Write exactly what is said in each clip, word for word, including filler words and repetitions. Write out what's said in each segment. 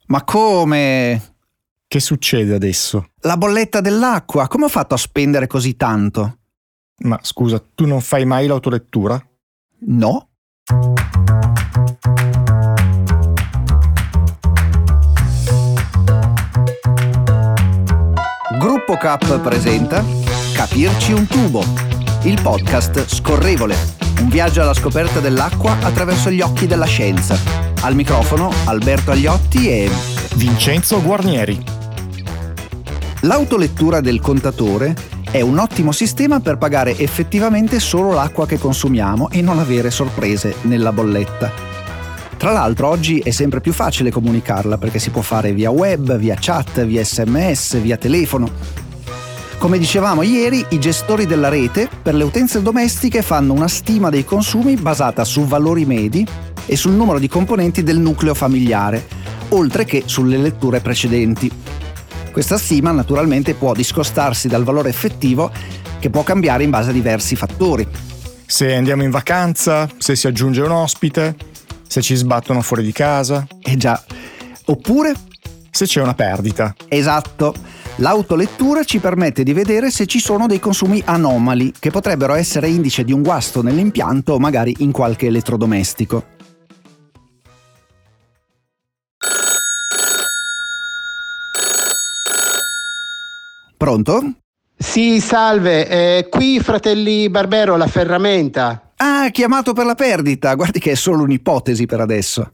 Ma come? Che succede adesso? La bolletta dell'acqua, come ho fatto a spendere così tanto? Ma scusa, tu non fai mai l'autolettura? No. Gruppo Cap presenta Capirci un tubo, il podcast scorrevole, un viaggio alla scoperta dell'acqua attraverso gli occhi della scienza. Al microfono Alberto Agliotti e Vincenzo Guarnieri. L'autolettura del contatore è un ottimo sistema per pagare effettivamente solo l'acqua che consumiamo e non avere sorprese nella bolletta. Tra l'altro oggi è sempre più facile comunicarla perché si può fare via web, via chat, via sms, via telefono. Come dicevamo ieri, i gestori della rete per le utenze domestiche fanno una stima dei consumi basata su valori medi e sul numero di componenti del nucleo familiare, oltre che sulle letture precedenti. Questa stima naturalmente può discostarsi dal valore effettivo che può cambiare in base a diversi fattori. Se andiamo in vacanza, se si aggiunge un ospite, se ci sbattono fuori di casa. Eh già. Oppure? Se c'è una perdita. Esatto. L'autolettura ci permette di vedere se ci sono dei consumi anomali che potrebbero essere indice di un guasto nell'impianto o magari in qualche elettrodomestico. Pronto? Sì, salve, eh, qui fratelli Barbero, la ferramenta. Ah, chiamato per la perdita, guardi che è solo un'ipotesi per adesso.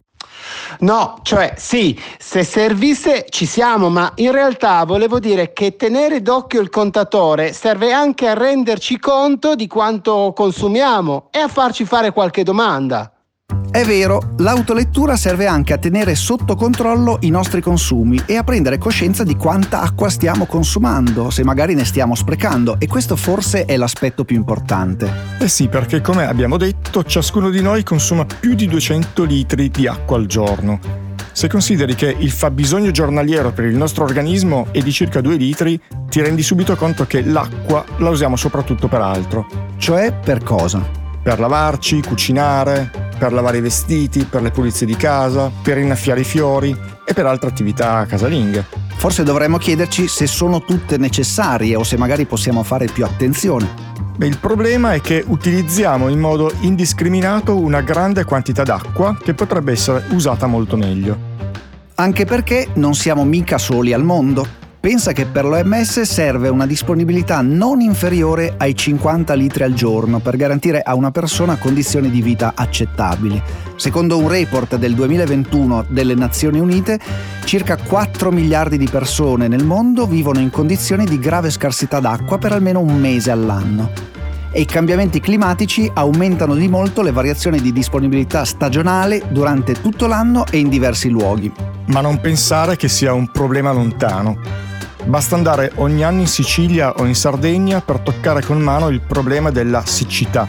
No, cioè sì, se servisse ci siamo, ma in realtà volevo dire che tenere d'occhio il contatore serve anche a renderci conto di quanto consumiamo e a farci fare qualche domanda. È vero, l'autolettura serve anche a tenere sotto controllo i nostri consumi e a prendere coscienza di quanta acqua stiamo consumando, se magari ne stiamo sprecando, e questo forse è l'aspetto più importante. Eh sì, perché come abbiamo detto, ciascuno di noi consuma più di duecento litri di acqua al giorno. Se consideri che il fabbisogno giornaliero per il nostro organismo è di circa due litri, ti rendi subito conto che l'acqua la usiamo soprattutto per altro. Cioè per cosa? Per lavarci, cucinare, per lavare i vestiti, per le pulizie di casa, per innaffiare i fiori e per altre attività casalinghe. Forse dovremmo chiederci se sono tutte necessarie o se magari possiamo fare più attenzione. Beh, il problema è che utilizziamo in modo indiscriminato una grande quantità d'acqua che potrebbe essere usata molto meglio. Anche perché non siamo mica soli al mondo. Pensa che per l'O M S serve una disponibilità non inferiore ai cinquanta litri al giorno per garantire a una persona condizioni di vita accettabili. Secondo un report del duemilaventuno delle Nazioni Unite, circa quattro miliardi di persone nel mondo vivono in condizioni di grave scarsità d'acqua per almeno un mese all'anno. E i cambiamenti climatici aumentano di molto le variazioni di disponibilità stagionale durante tutto l'anno e in diversi luoghi. Ma non pensare che sia un problema lontano. Basta andare ogni anno in Sicilia o in Sardegna per toccare con mano il problema della siccità.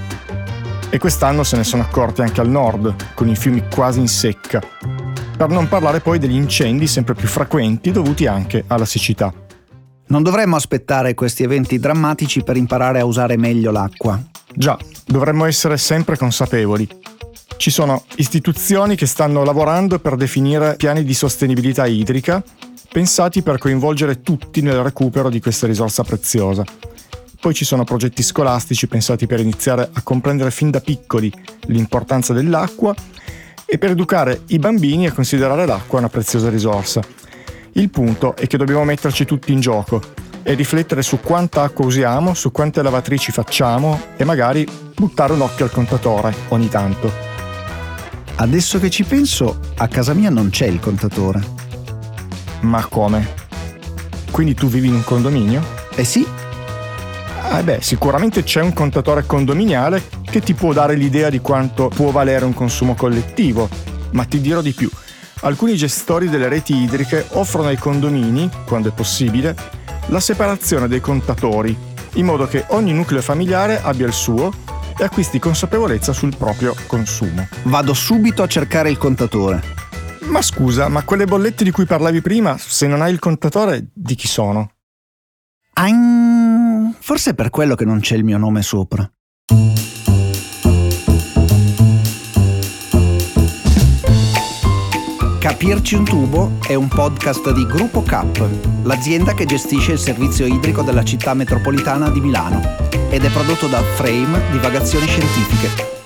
E quest'anno se ne sono accorti anche al nord, con i fiumi quasi in secca. Per non parlare poi degli incendi sempre più frequenti dovuti anche alla siccità. Non dovremmo aspettare questi eventi drammatici per imparare a usare meglio l'acqua. Già, dovremmo essere sempre consapevoli. Ci sono istituzioni che stanno lavorando per definire piani di sostenibilità idrica pensati per coinvolgere tutti nel recupero di questa risorsa preziosa. Poi ci sono progetti scolastici pensati per iniziare a comprendere fin da piccoli l'importanza dell'acqua e per educare i bambini a considerare l'acqua una preziosa risorsa. Il punto è che dobbiamo metterci tutti in gioco e riflettere su quanta acqua usiamo, su quante lavatrici facciamo e magari buttare un occhio al contatore ogni tanto. Adesso che ci penso, a casa mia non c'è il contatore. Ma come? Quindi tu vivi in un condominio? Eh sì. Eh beh, sicuramente c'è un contatore condominiale che ti può dare l'idea di quanto può valere un consumo collettivo, ma ti dirò di più. Alcuni gestori delle reti idriche offrono ai condomini, quando è possibile, la separazione dei contatori, in modo che ogni nucleo familiare abbia il suo e acquisti consapevolezza sul proprio consumo. Vado subito a cercare il contatore. Ma scusa, ma quelle bollette di cui parlavi prima, se non hai il contatore, di chi sono? Ah, forse è per quello che non c'è il mio nome sopra. Capirci un tubo è un podcast di Gruppo Cap, l'azienda che gestisce il servizio idrico della città metropolitana di Milano, ed è prodotto da Frame Divagazioni Scientifiche.